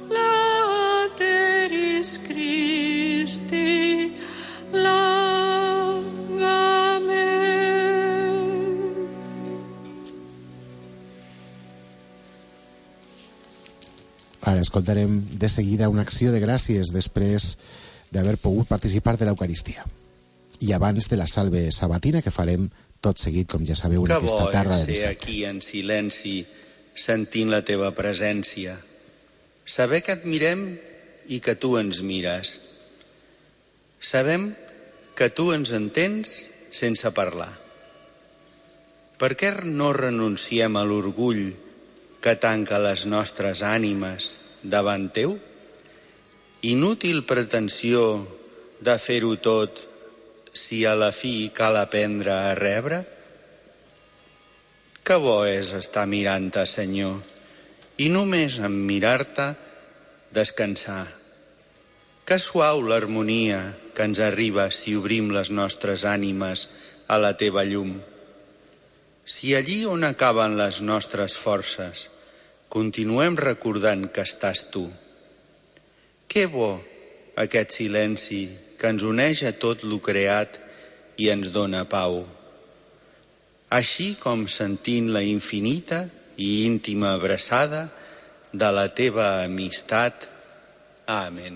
lateris Christi lavame. Ara escoltarem de seguida una acció de gràcies després d'haver pogut participar de l'Eucaristia. I abans de la salve sabatina que farem tot seguit, com ja sabeu, en aquesta tarda de ser dissabte. aquí en silenci, sentint la teva presència. Saber que et mirem i que tu ens mires. Sabem que tu ens entens sense parlar. Per què no renunciem a l'orgull que tanca les nostres ànimes davant teu? Inútil pretensió de fer-ho tot si a la fi cal aprendre a rebre? Que bo és estar mirant-te, Senyor, i només en mirar-te descansar. Que suau l'harmonia que ens arriba si obrim les nostres ànimes a la teva llum. Si allí on acaben les nostres forces continuem recordant que estàs tu. Que bo aquest silenci que ens uneix a tot lo creat i ens dona pau. Així com sentint la infinita i íntima abraçada de la teva amistat. Amén.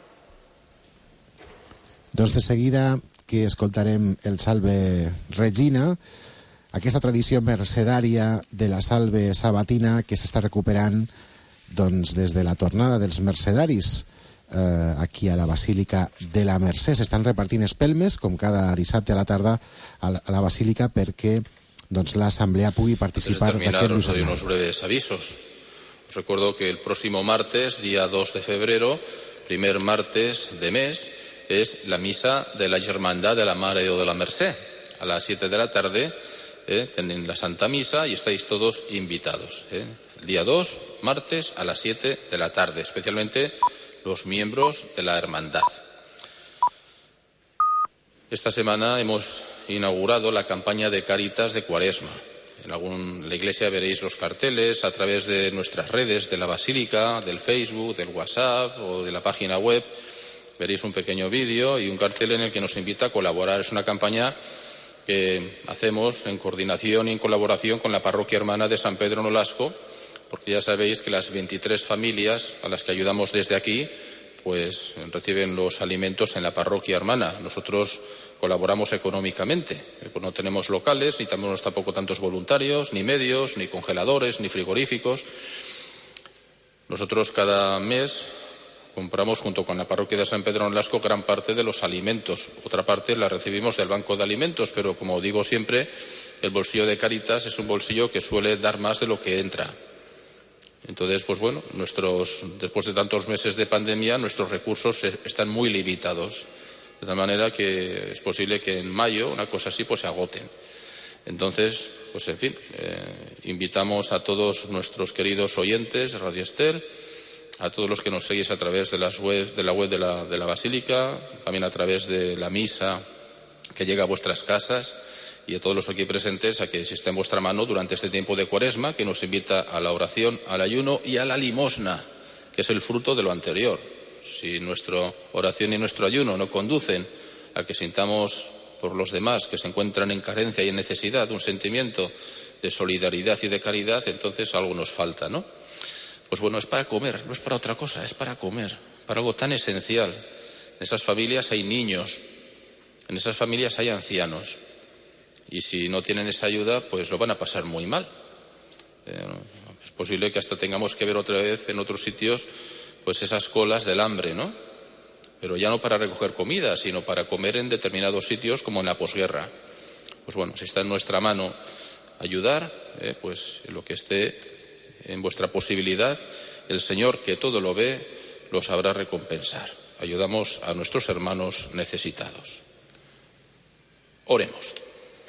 Doncs de seguida que escoltarem el Salve Regina, aquesta tradició mercedària de la Salve sabatina que s'està recuperant doncs, des de la tornada dels mercedaris aquí a la Basílica de la Mercè. S'estan repartint espelmes, com cada dissabte a la tarda, a la Basílica, perquè doncs, l'Assemblea pugui participar d'aquest os doy unos breves avisos. Os recuerdo que el próximo martes, día 2 de febrero, primer martes de mes, es la misa de la Hermandad de la Mare de la Mercè. A las 7 de la tarde tienen la Santa Misa y estáis todos invitados. El día 2, martes, a las 7 de la tarde, especialmente los miembros de la Hermandad. Esta semana hemos inaugurado la campaña de Cáritas de Cuaresma. En la iglesia veréis los carteles a través de nuestras redes de la Basílica, del Facebook, del WhatsApp o de la página web. Veréis un pequeño vídeo y un cartel en el que nos invita a colaborar. Es una campaña que hacemos en coordinación y en colaboración con la parroquia hermana de San Pedro Nolasco, porque ya sabéis que las 23 familias a las que ayudamos desde aquí pues reciben los alimentos en la parroquia hermana. Nosotros colaboramos económicamente. No tenemos locales, ni tenemos tampoco tantos voluntarios, ni medios, ni congeladores, ni frigoríficos. Nosotros cada mes compramos junto con la parroquia de San Pedro Nolasco gran parte de los alimentos. Otra parte la recibimos del Banco de Alimentos, pero como digo siempre, el bolsillo de Cáritas es un bolsillo que suele dar más de lo que entra. Entonces, pues bueno, después de tantos meses de pandemia, nuestros recursos están muy limitados. De tal manera que es posible que en mayo, una cosa así, pues se agoten. Entonces, pues en fin, invitamos a todos nuestros queridos oyentes de Radio Estel, a todos los que nos seguís a través de la web de la Basílica, también a través de la misa que llega a vuestras casas, y a todos los aquí presentes a que si está en vuestra mano durante este tiempo de Cuaresma, que nos invita a la oración, al ayuno y a la limosna, que es el fruto de lo anterior. Si nuestra oración y nuestro ayuno no conducen a que sintamos por los demás que se encuentran en carencia y en necesidad un sentimiento de solidaridad y de caridad, entonces algo nos falta, ¿no? Pues bueno, es para comer, no es para otra cosa, es para comer, para algo tan esencial. En esas familias hay niños, en esas familias hay ancianos, y si no tienen esa ayuda, pues lo van a pasar muy mal. Es posible que hasta tengamos que ver otra vez en otros sitios pues esas colas del hambre, ¿no? Pero ya no para recoger comida, sino para comer en determinados sitios como en la posguerra. Pues bueno, si está en nuestra mano ayudar, pues en lo que esté en vuestra posibilidad, el Señor, que todo lo ve, lo sabrá recompensar. Ayudamos a nuestros hermanos necesitados. Oremos.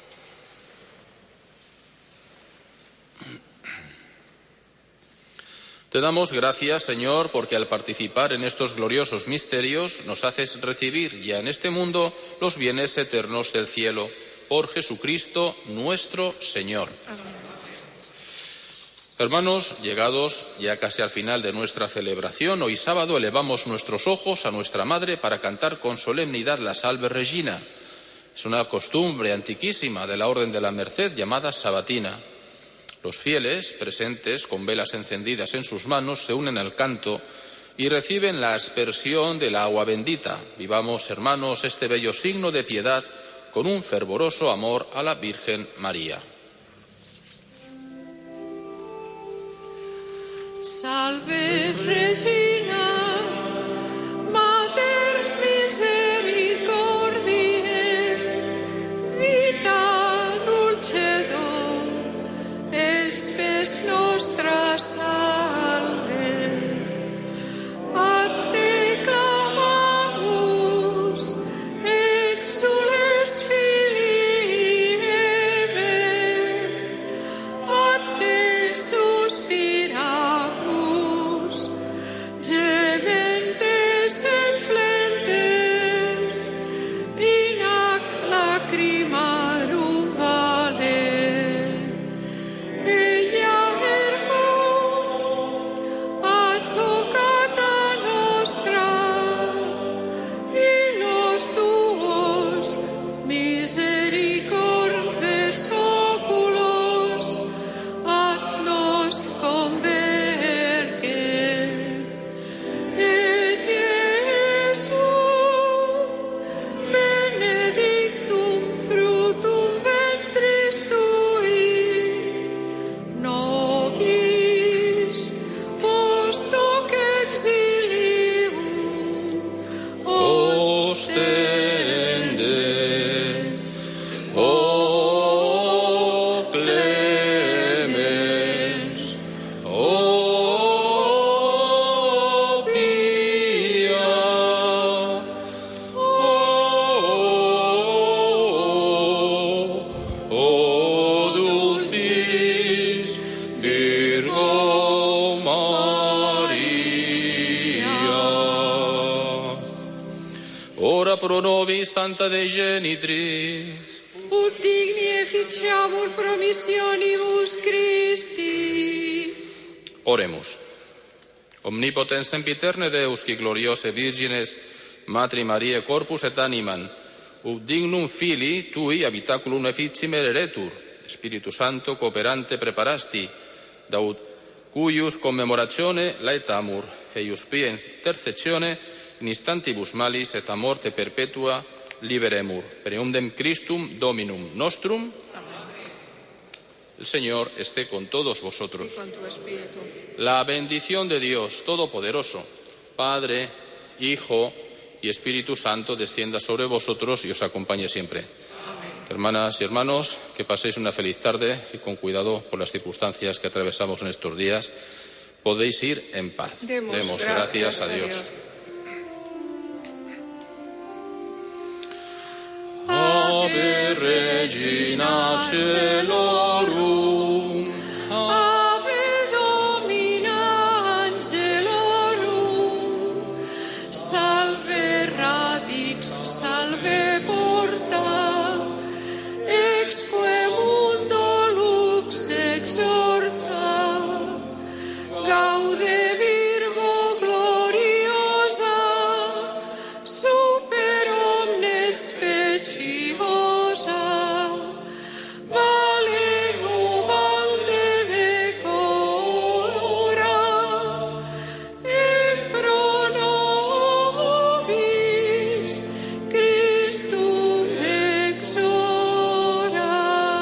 Te damos gracias, Señor, porque al participar en estos gloriosos misterios nos haces recibir ya en este mundo los bienes eternos del cielo. Por Jesucristo nuestro Señor. Amén. Hermanos, llegados ya casi al final de nuestra celebración, hoy sábado elevamos nuestros ojos a nuestra Madre para cantar con solemnidad la Salve Regina. Es una costumbre antiquísima de la Orden de la Merced llamada sabatina. Los fieles, presentes con velas encendidas en sus manos, se unen al canto y reciben la aspersión del agua bendita. Vivamos, hermanos, este bello signo de piedad con un fervoroso amor a la Virgen María. Salve Regina, Mater misericordiae, vita dulcedo, spes nostra salve. A te clamamus, exules filii Eve, a te suspiramus, Santa Dei Genitris, ut digni efficiamur promissionibus Christi. Oremus. Omnipotens sempiterne Deus, qui gloriose Virgines, Matri Mariae corpus et animam, ut dignum Filii Tui habitaculum efficime eretur, Spiritu Santo cooperante preparasti, daut cuius commemoratione laetamur, eius pia intercessione in instantibus malis et a morte perpetua liberemur. Per eundem Christum Dominum nostrum. El Señor esté con todos vosotros. La bendición de Dios Todopoderoso, Padre, Hijo y Espíritu Santo, descienda sobre vosotros y os acompañe siempre. Hermanas y hermanos, que paséis una feliz tarde y con cuidado por las circunstancias que atravesamos en estos días. Podéis ir en paz. Demos gracias a Dios. Ave Regina Caelorum, Ave Domina Angelorum, salve radix, salve porta, exque mundo lux exhorta, gaude Virgo gloriosa, super omnes speciosa, valenu valde decora, in pro nobis Christum exora.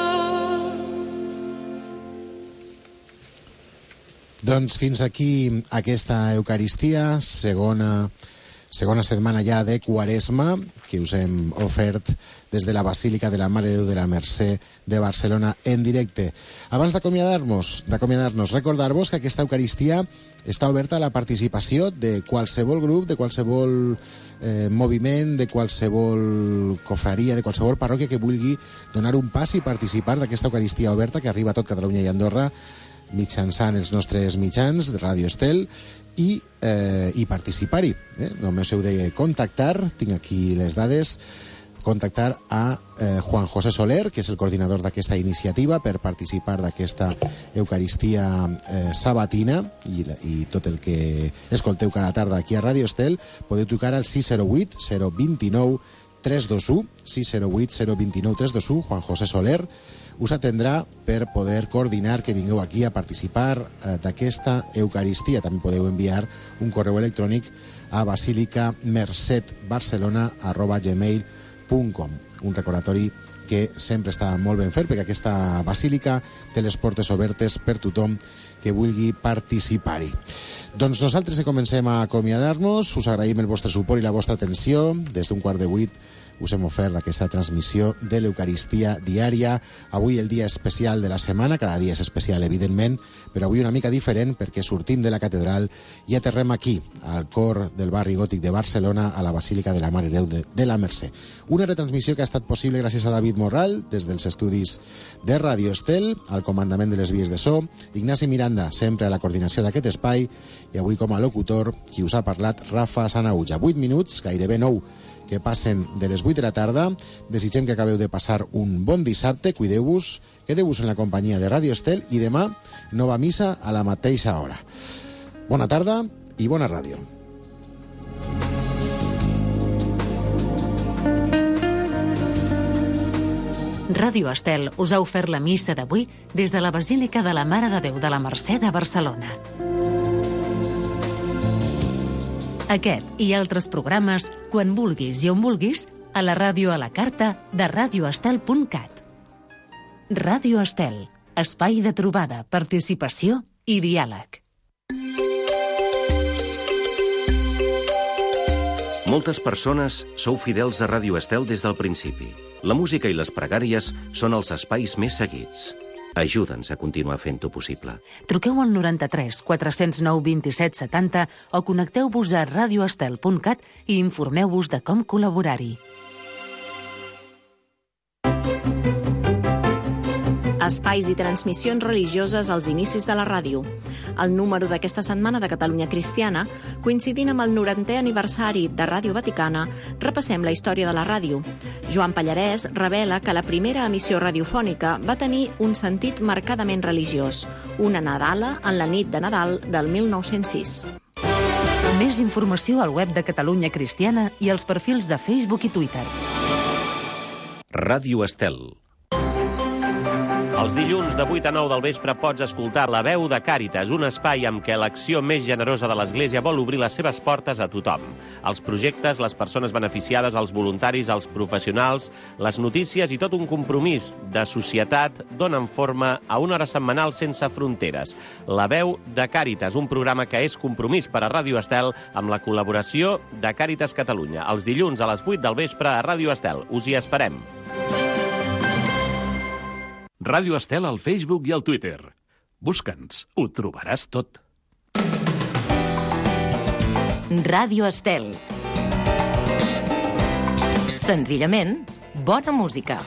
Doncs fins aquí aquesta Eucaristia, segona setmana ja de Quaresma, que us hem ofert des de la Basílica de la Mare de Déu de la Mercè de Barcelona en directe. Abans d'acomiadar-nos, recordar-vos que aquesta Eucaristia està oberta a la participació de qualsevol grup, de qualsevol moviment, de qualsevol cofraria, de qualsevol parròquia que vulgui donar un pas i participar d'aquesta Eucaristia oberta que arriba a tot Catalunya i Andorra mitjançant els nostres mitjans de Ràdio Estel i participar-hi. Només heu de contactar, tinc aquí les dades, contactar a Juan José Soler, que és el coordinador d'aquesta iniciativa, per participar d'aquesta Eucaristia sabatina i tot el que escolteu cada tarda aquí a Ràdio Estel. Podeu trucar al 608 029 321, 608 029 321, Juan José Soler us atendrà per poder coordinar que vingueu aquí a participar d'aquesta Eucaristia. També podeu enviar un correu electrònic a basilicamercedbarcelona@gmail.com. Un recordatori que sempre està molt ben fet, perquè aquesta basílica té les portes obertes per tothom que vulgui participar-hi. Doncs nosaltres comencem a acomiadar-nos. Us agraïm el vostre suport i la vostra atenció. Des d'un 7:15 us hem ofert aquesta transmissió de l'Eucaristia diària. Avui el dia especial de la setmana, cada dia és especial, evidentment, però avui una mica diferent perquè sortim de la catedral i aterrem aquí, al cor del barri gòtic de Barcelona, a la Basílica de la Mare de Déu de la Mercè. Una retransmissió que ha estat possible gràcies a David Morral, des dels estudis de Ràdio Estel, al comandament de les vies de so, Ignasi Miranda, sempre a la coordinació d'aquest espai, i avui com a locutor, qui us ha parlat, Rafa Sanaüja. 8 minuts, gairebé 9, que passen de les 8 de la tarda. Desitgem que acabeu de passar un bon dissabte, cuideu-vos, quedeu-vos en la companyia de Ràdio Estel i demà nova missa a la mateixa hora. Bona tarda i bona ràdio. Ràdio Estel us ha ofert la missa d'avui des de la Basílica de la Mare de Déu de la Mercè de Barcelona. Aquest i altres programes, quan vulguis i on vulguis, a la ràdio a la carta de radioestel.cat. Ràdio Estel, espai de trobada, participació i diàleg. Moltes persones sou fidels a Ràdio Estel des del principi. La música i les pregàries són els espais més seguits. Ajuda'ns a continuar fent-ho possible. Truqueu al 93 409 27 70 o connecteu-vos a radioestel.cat i informeu-vos de com col·laborar-hi. espais i transmissions religioses als inicis de la ràdio. El número d'aquesta setmana de Catalunya Cristiana, coincidint amb el 90è aniversari de Ràdio Vaticana, repassem la història de la ràdio. Joan Pallarès revela que la primera emissió radiofònica va tenir un sentit marcadament religiós, una nadala en la nit de Nadal del 1906. Més informació al web de Catalunya Cristiana i als perfils de Facebook i Twitter. Ràdio Estel. Els dilluns de 8 a 9 del vespre pots escoltar La Veu de Càritas, un espai amb què l'acció més generosa de l'Església vol obrir les seves portes a tothom. Els projectes, les persones beneficiades, els voluntaris, els professionals, les notícies i tot un compromís de societat donen forma a una hora setmanal sense fronteres. La Veu de Càritas, un programa que és compromís per a Ràdio Estel amb la col·laboració de Càritas Catalunya. Els dilluns a les 8 del vespre a Ràdio Estel. Us hi esperem. Ràdio Estel al Facebook i al Twitter. Busca'ns, ho trobaràs tot. Ràdio Estel. Senzillament, bona música.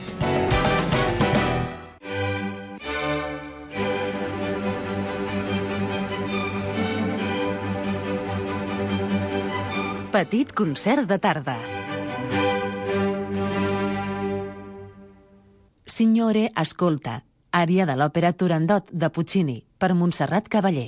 Petit concert de tarda. Signore, ascolta, ària de l'òpera Turandot de Puccini, per Montserrat Cavaller.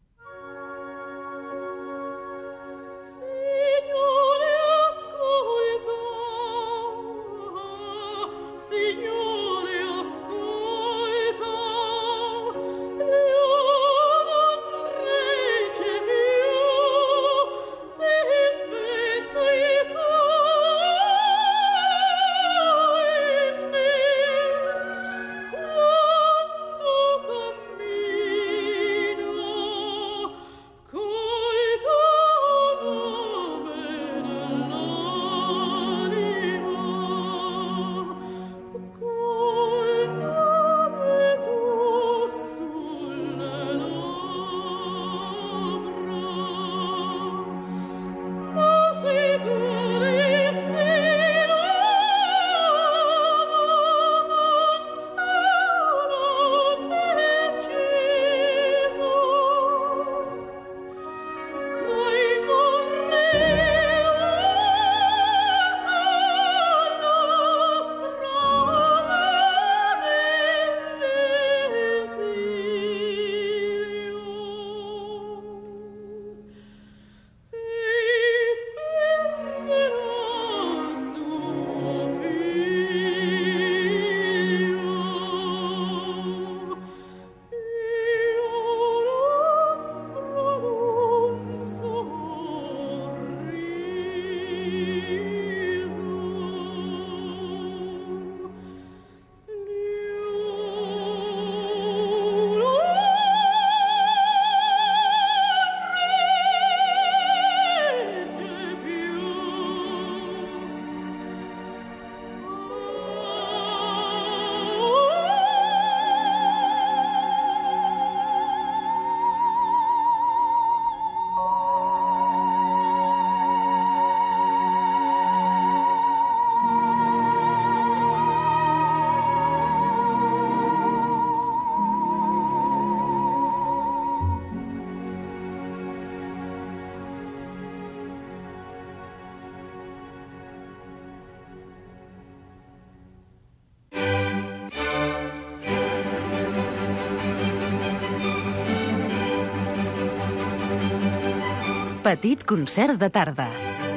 Petit concert de tarda.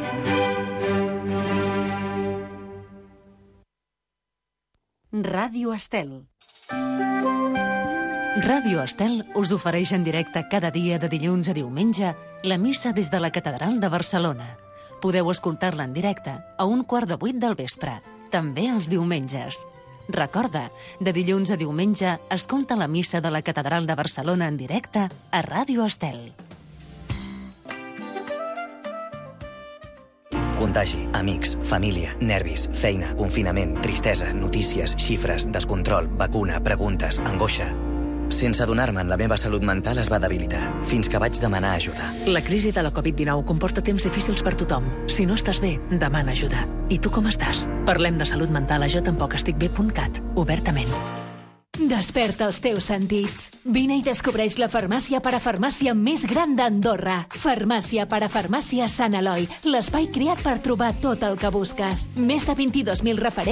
Ràdio Estel. Ràdio Estel us ofereix en directe cada dia de dilluns a diumenge la missa des de la Catedral de Barcelona. Podeu escoltar-la en directe a 7:15 del vespre, també els diumenges. Recorda, de dilluns a diumenge, escolta la missa de la Catedral de Barcelona en directe a Ràdio Estel. Contagi, amics, família, nervis, feina, confinament, tristesa, notícies, xifres, descontrol, vacuna, preguntes, angoixa. Sense adonar-me'n, la meva salut mental es va debilitar, fins que vaig demanar ajuda. La crisi de la Covid-19 comporta temps difícils per tothom. Si no estàs bé, demana ajuda. I tu com estàs? Parlem de salut mental a jotampoc-estic-bé.cat, obertament. Desperta els teus sentits. Vine i descobreix la farmàcia parafarmàcia més gran d'Andorra. Farmàcia parafarmàcia Sant Eloi, l'espai creat per trobar tot el que busques. Més de 22.000 referents